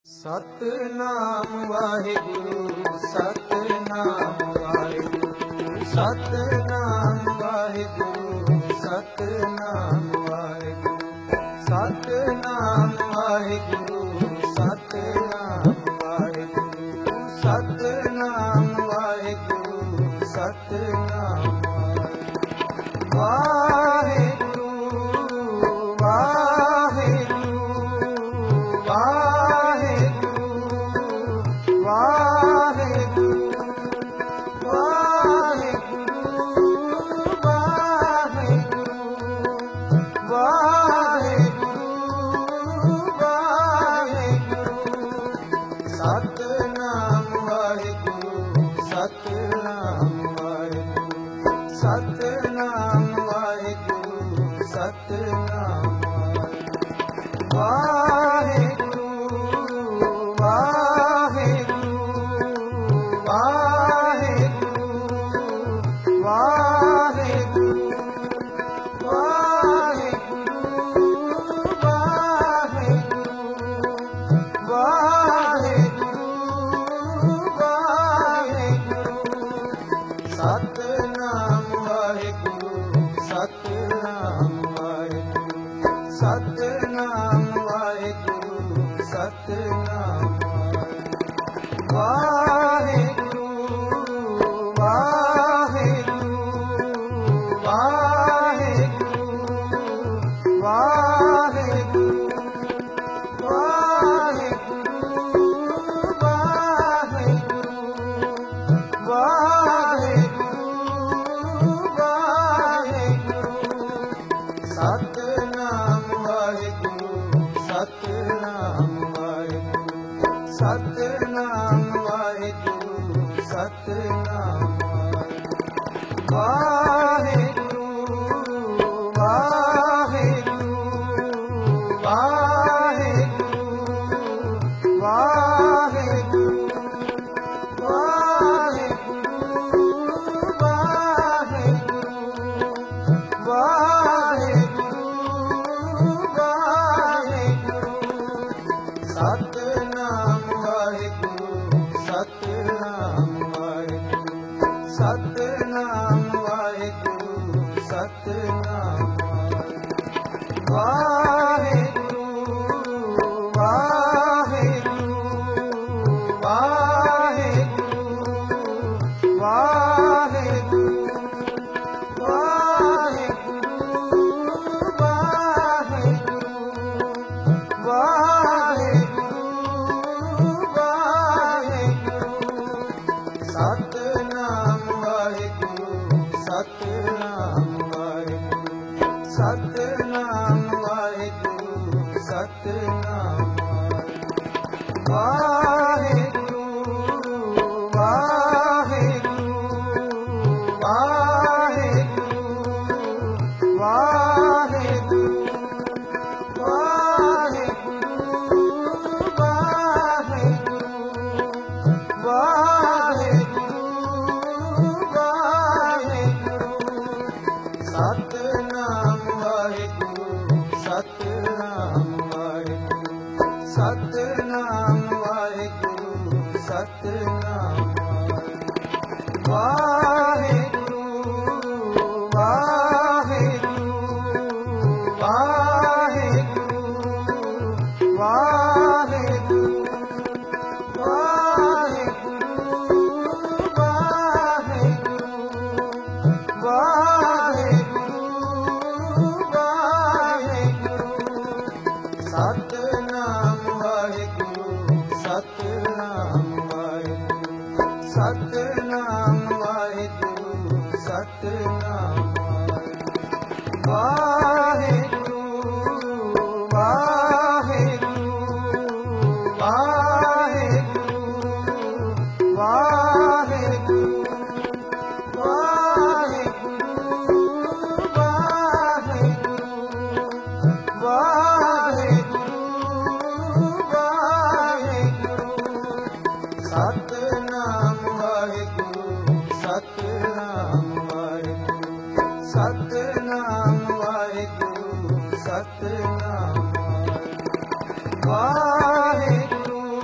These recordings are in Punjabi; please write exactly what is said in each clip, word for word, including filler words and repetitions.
ਸਤਿਨਾਮ ਵਾਹਿਗੁਰੂ ਸਤਿਨਾਮ ਵਾਹਿਗੁਰੂ ਸਤਿਨਾਮ ਵਾਹਿਗੁਰੂ ਸਤਿਨਾਮ ਵਾਹਿਗੁਰੂ ਸਤਿਨਾਮ ਵਾਹਿਗੁਰੂ ਸਤਿਨਾਮ ਵਾਹਿਗੁਰੂ ਸਤਿਨਾਮ ਵਾਹਿਗੁਰੂ ਸਤਿਨਾਮ ਵਾਹਿਗੁਰੂ ਵਾਹਿਗੁਰੂ ਵਾਹਿਗੁਰੂ ਵਾਹਿਗੁਰੂ ਵਾਹਿਗੁਰੂ ਵਾਹਿਗੁਰੂ ਵਾਹਿਗੁਰੂ ਸਤਿਨਾਮ ਵਾਹਿਗੁਰੂ ਸਤਿਨਾਮ ਵਾਹਿਗੁਰੂ ਸਤਿਨਾਮ ਵਾਹਿਗੁਰੂ ਸਤਿਨਾਮ ਵਾਹਿਗੁਰੂ ਵਾਹਿਗੁਰੂ ਵਾਹਿਗੁਰੂ ਵਾਹਿਗੁਰੂ ਸਤਿਨਾਮ ਵਾਹਿਗੁਰੂ ਸਤਿਨਾਮ ਵਾਹਿਗੁਰੂ ਸਤਿਨਾਮ ਵਾਹਿਗੁਰੂ ਸਤਿਨਾਮ ਵਾਹਿਗੁਰੂ ਵਾਹਿਗੁਰੂ ਵਾਹਿਗੁਰੂ ਵਾਹਿਗੁਰੂ ਸਤਿਨਾਮ ਵਾਹਿਗੁਰੂ ਸਤਿਨਾਮ ਵਾਹਿਗੁਰੂ ਸਤਿਨਾਮ ਵਾਹਿਗੁਰੂ ਸਤਿਨਾਮ ਵਾਹਿਗੁਰੂ ਵਾਹਿਗੁਰੂ ਵਾਹਿਗੁਰੂ ਵਾਹਿਗੁਰੂ ਸਤਿਨਾਮ ਵਾਹਿਗੁਰੂ ਸਤਿਨਾਮ ਵਾਹਿਗੁਰੂ ਸਤਿਨਾਮ ਵਾਹਿਗੁਰੂ ਸਤਿਨਾਮ ਵਾਹਿਗੁਰੂ ਵਾਹਿਗੁਰੂ ਵਾਹਿਗੁਰੂ ਵਾਹਿਗੁਰੂ ਸਤਿਨਾਮ ਵਾਹਿਗੁਰੂ ਸਤਿਨਾਮ ਵਾਹਿਗੁਰੂ ਸਤਿਨਾਮ ਵਾਹਿਗੁਰੂ ਸਤਿਨਾਮ ਵਾਹਿਗੁਰੂ ਵਾਹਿਗੁਰੂ ਵਾਹਿਗੁਰੂ ਵਾਹਿਗੁਰੂ ਸਤਿਨਾਮ ਵਾਹਿਗੁਰੂ ਸਤਿਨਾਮ ਵਾਹਿਗੁਰੂ ਸਤਿਨਾਮ ਵਾਹਿਗੁਰੂ ਸਤਿਨਾਮ ਵਾਹਿਗੁਰੂ ਵਾਹਿਗੁਰੂ ਵਾਹਿਗੁਰੂ ਵਾਹਿਗੁਰੂ ਸਤਿਨਾਮ ਵਾਹਿਗੁਰੂ ਸਤਿਨਾਮ ਵਾਹਿਗੁਰੂ ਸਤਿਨਾਮ ਵਾਹਿਗੁਰੂ ਸਤਿਨਾਮ ਵਾਹਿਗੁਰੂ ਵਾਹਿਗੁਰੂ ਵਾਹਿਗੁਰੂ ਵਾਹਿਗੁਰੂ ਸਤਿਨਾਮ ਵਾਹਿਗੁਰੂ ਸਤਿਨਾਮ ਵਾਹਿਗੁਰੂ ਸਤਿਨਾਮ ਵਾਹਿਗੁਰੂ ਸਤਿਨਾਮ ਵਾਹਿਗੁਰੂ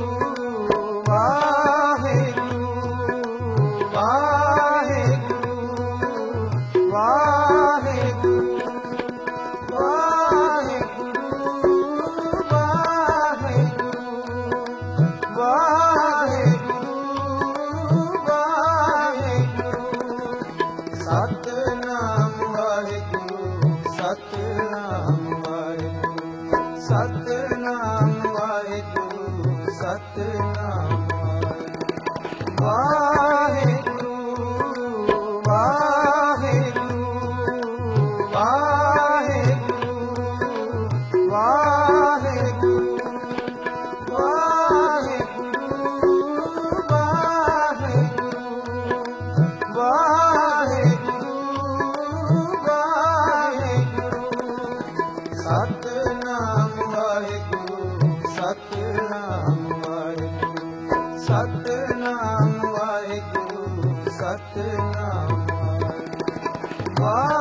ਸਤਿਨਾਮ ਵਾਹਿਗੁਰੂ ਵਾਹਿਗੁਰੂ ਵਾਹਿਗੁਰੂ ਵਾਹਿਗੁਰੂ ਵਾਹਿਗੁਰੂ ਵਾਹਿਗੁਰੂ ਵਾਹਿਗੁਰੂ ਸਤਿਨਾਮ ਵਾਹਿਗੁਰੂ ਸਤਿਨਾਮ ਵਾਹਿਗੁਰੂ ਸਤਿਨਾਮ ਵਾਹਿਗੁਰੂ ਸਤਿਨਾਮ ਵਾਹਿਗੁਰੂ।